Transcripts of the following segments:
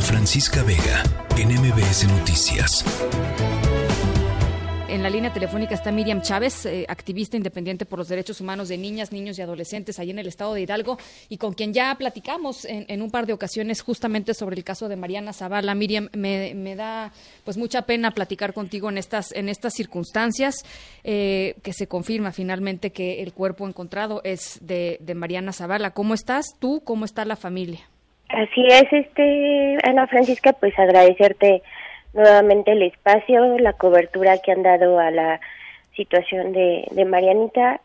Francisca Vega, en MBS Noticias. En la línea telefónica está Miriam Chávez, activista independiente por los derechos humanos de niñas, niños y adolescentes allí en el estado de Hidalgo, y con quien ya platicamos en un par de ocasiones justamente sobre el caso de Mariana Zavala. Miriam, me da pues mucha pena platicar contigo en estas circunstancias, que se confirma finalmente que el cuerpo encontrado es de Mariana Zavala. ¿Cómo estás tú? ¿Cómo está la familia? Así es, Ana Francisca, pues agradecerte nuevamente el espacio, la cobertura que han dado a la situación de Marianita,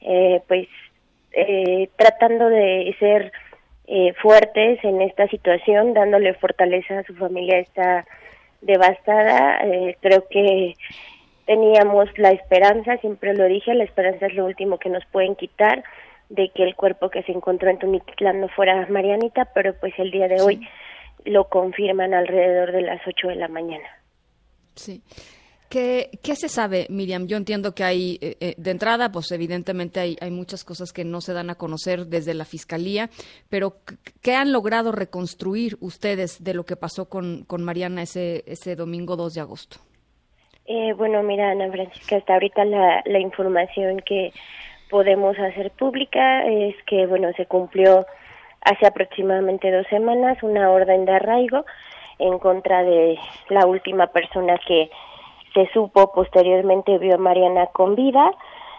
tratando de ser fuertes en esta situación, dándole fortaleza a su familia. Está devastada. Creo que teníamos la esperanza, siempre lo dije, la esperanza es lo último que nos pueden quitar, de que el cuerpo que se encontró en Tunitlán no fuera Marianita, pero pues el día de hoy lo confirman alrededor de las 8 de la mañana. Sí. ¿Qué se sabe, Miriam? Yo entiendo que hay, de entrada, pues evidentemente hay muchas cosas que no se dan a conocer desde la Fiscalía, pero ¿qué han logrado reconstruir ustedes de lo que pasó con Mariana ese domingo 2 de agosto? Bueno, mira, Ana Francisca, hasta ahorita la información que podemos hacer pública es que, bueno, se cumplió hace aproximadamente 2 semanas una orden de arraigo en contra de la última persona que se supo posteriormente vio a Mariana con vida.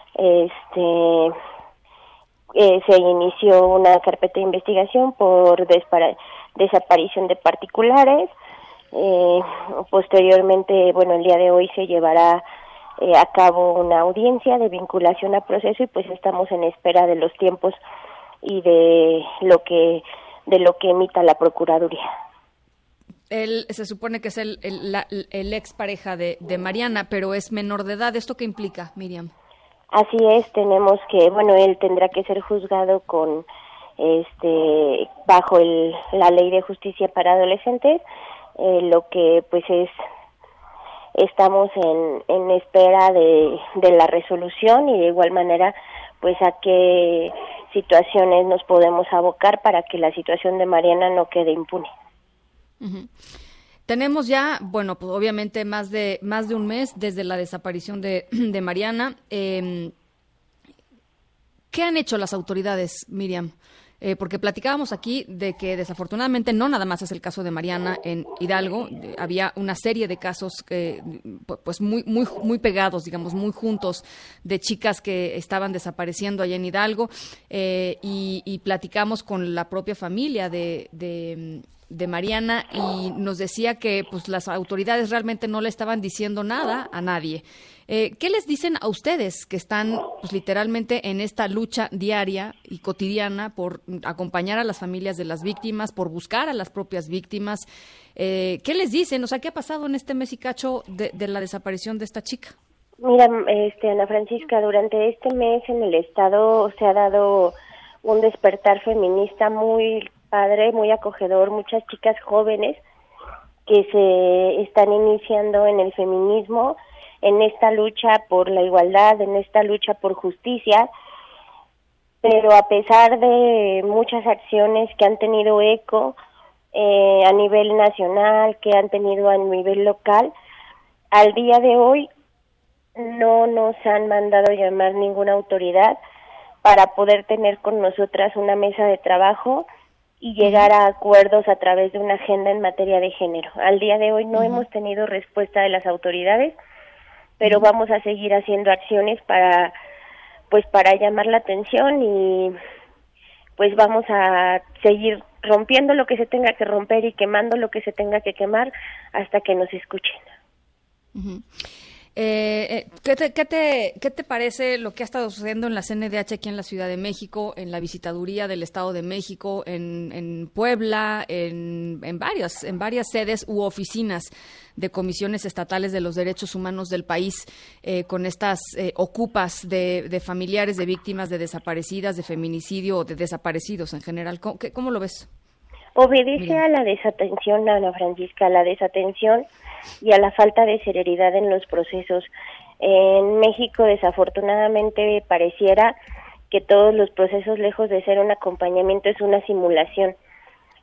Se inició una carpeta de investigación por desaparición de particulares. Posteriormente, bueno, el día de hoy se llevará a cabo una audiencia de vinculación a proceso y pues estamos en espera de los tiempos y de lo que emita la Procuraduría. Él se supone que es el ex pareja de Mariana, pero es menor de edad. ¿Esto qué implica, Miriam? Así es, tenemos que, bueno, él tendrá que ser juzgado con, bajo la Ley de Justicia para Adolescentes, lo que pues estamos en espera de la resolución y de igual manera pues a qué situaciones nos podemos abocar para que la situación de Mariana no quede impune. Uh-huh. Tenemos ya, bueno, pues obviamente más de un mes desde la desaparición de Mariana. ¿Qué han hecho las autoridades, Miriam? Porque platicábamos aquí de que desafortunadamente no nada más es el caso de Mariana en Hidalgo, había una serie de casos pues muy pegados, digamos, muy juntos, de chicas que estaban desapareciendo allá en Hidalgo, y platicamos con la propia familia de Mariana y nos decía que pues las autoridades realmente no le estaban diciendo nada a nadie. ¿Qué les dicen a ustedes que están pues literalmente en esta lucha diaria y cotidiana por acompañar a las familias de las víctimas, por buscar a las propias víctimas? ¿Qué les dicen? O sea, ¿qué ha pasado en este mes y cacho de la desaparición de esta chica? Mira, Ana Francisca, durante este mes en el estado se ha dado un despertar feminista muy padre, muy acogedor, muchas chicas jóvenes que se están iniciando en el feminismo, en esta lucha por la igualdad, en esta lucha por justicia, pero a pesar de muchas acciones que han tenido eco a nivel nacional, que han tenido a nivel local, al día de hoy no nos han mandado llamar ninguna autoridad para poder tener con nosotras una mesa de trabajo y llegar a acuerdos a través de una agenda en materia de género. Al día de hoy no hemos tenido respuesta de las autoridades, pero vamos a seguir haciendo acciones para llamar la atención y pues vamos a seguir rompiendo lo que se tenga que romper y quemando lo que se tenga que quemar hasta que nos escuchen. Uh-huh. ¿Qué te parece lo que ha estado sucediendo en la CNDH aquí en la Ciudad de México, en la Visitaduría del Estado de México, en Puebla, en varias sedes u oficinas de comisiones estatales de los derechos humanos del país, con estas ocupas de familiares de víctimas de desaparecidas, de feminicidio o de desaparecidos en general? ¿Cómo lo ves? Obedece a la desatención, Ana Francisca, a la desatención y a la falta de celeridad en los procesos. En México, desafortunadamente, pareciera que todos los procesos, lejos de ser un acompañamiento, es una simulación.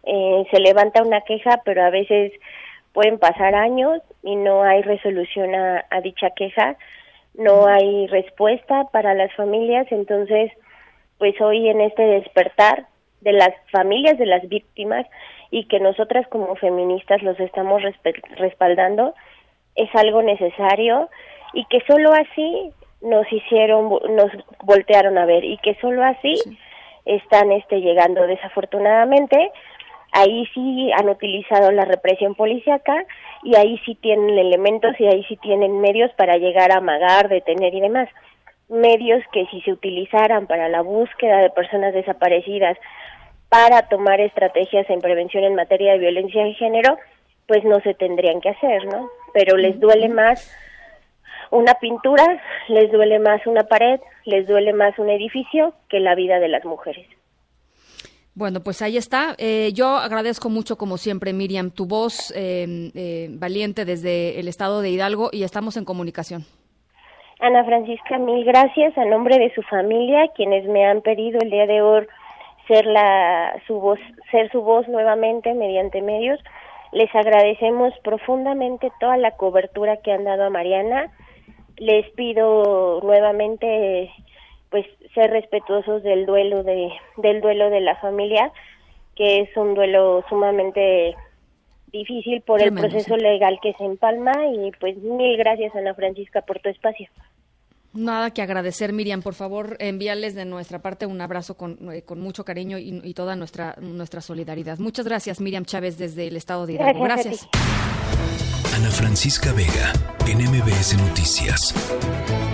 se levanta una queja, pero a veces pueden pasar años y no hay resolución a dicha queja, no hay respuesta para las familias. Entonces, pues hoy en este despertar de las familias de las víctimas y que nosotras como feministas los estamos respaldando, es algo necesario y que solo así nos voltearon a ver y que solo así están llegando. Desafortunadamente, ahí sí han utilizado la represión policíaca y ahí sí tienen elementos y ahí sí tienen medios para llegar a amagar, detener y demás. Medios que si se utilizaran para la búsqueda de personas desaparecidas, para tomar estrategias en prevención en materia de violencia de género, pues no se tendrían que hacer, ¿no? Pero les duele más una pintura, les duele más una pared, les duele más un edificio que la vida de las mujeres. Bueno, pues ahí está. Yo agradezco mucho, como siempre, Miriam, tu voz valiente desde el estado de Hidalgo y estamos en comunicación. Ana Francisca, mil gracias a nombre de su familia, quienes me han pedido el día de hoy ser su voz nuevamente mediante medios. Les agradecemos profundamente toda la cobertura que han dado a Mariana. Les pido nuevamente pues ser respetuosos del duelo de la familia, que es un duelo sumamente difícil por el proceso legal que se empalma. Y pues mil gracias, Ana Francisca, por tu espacio. Nada que agradecer, Miriam. Por favor, envíales de nuestra parte un abrazo con mucho cariño y toda nuestra solidaridad. Muchas gracias, Miriam Chávez, desde el estado de Hidalgo. Gracias. Ana Francisca Vega, en MBS Noticias.